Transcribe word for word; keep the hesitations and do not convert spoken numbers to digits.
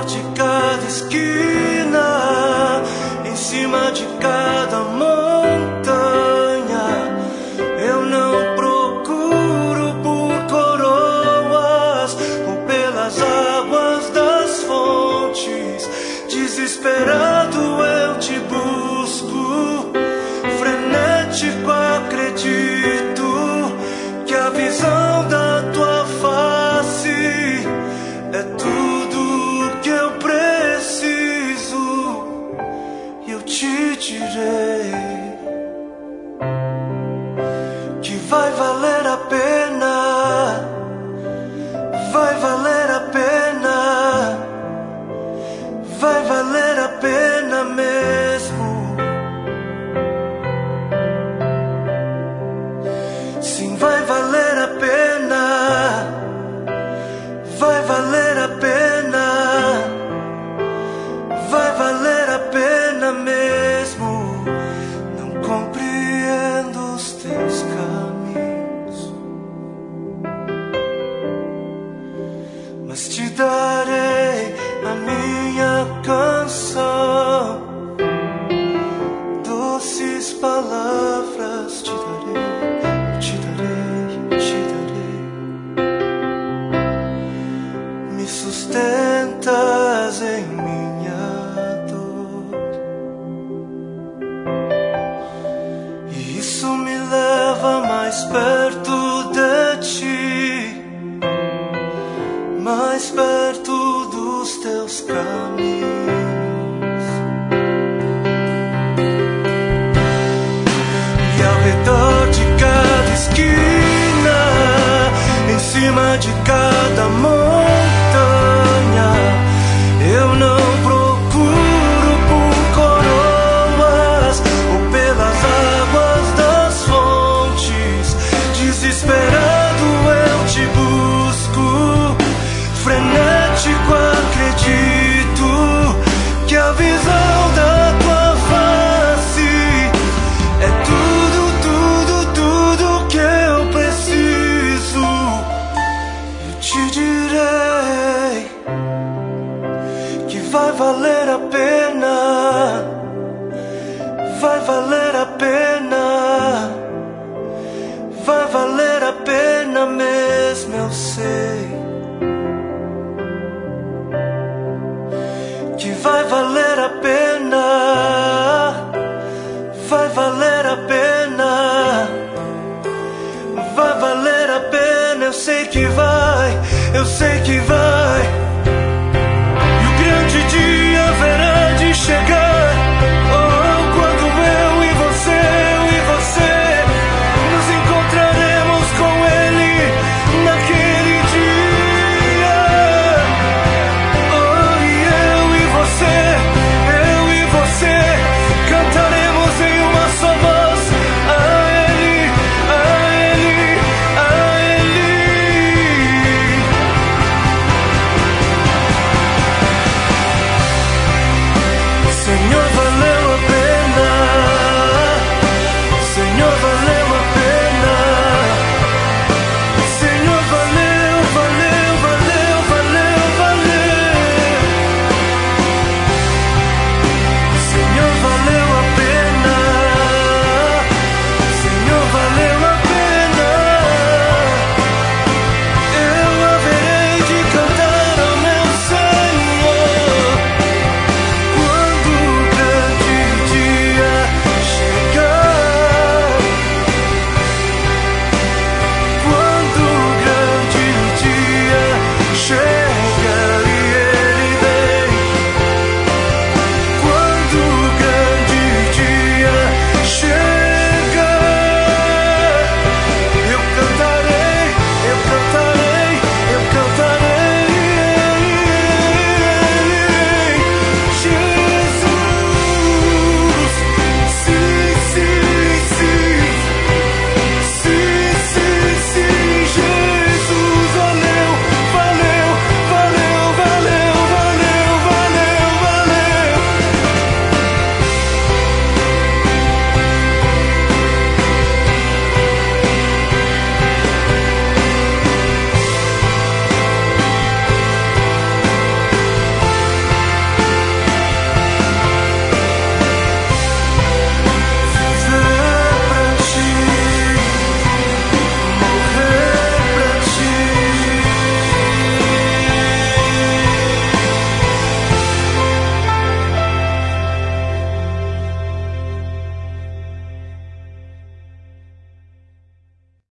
redor de cada esquina, em cima de cada montanha. Eu não procuro por coroas ou pelas águas das fontes. Desesperado eu te busco, frenético acredito que a visão da tua face é tudo que eu preciso. E eu te direi que vai valer a pena, vai valer a pena, vai valer a pena mesmo. Sim, vai valer a pena, vai valer a pena, vai valer a pena mesmo. Não compreendo os teus caminhos, mas te darei a minha canção. Doces palavras te darei, te darei, te darei. Me sustentas em minha dor, e isso me leva mais perto de ti, mais perto dos teus caminhos. E ao redor de cada esquina, em cima de cada montanha, eu não procuro por coroas ou pelas águas das fontes. Desesperado eu te busco, frenético acredito que a visão da tua face é tudo, tudo, tudo que eu preciso. Eu te direi que vai valer a pena, vai valer a pena, vai valer a pena mesmo, eu sei que vai valer a pena, vai valer a pena, vai valer a pena. Eu sei que vai, eu sei que vai.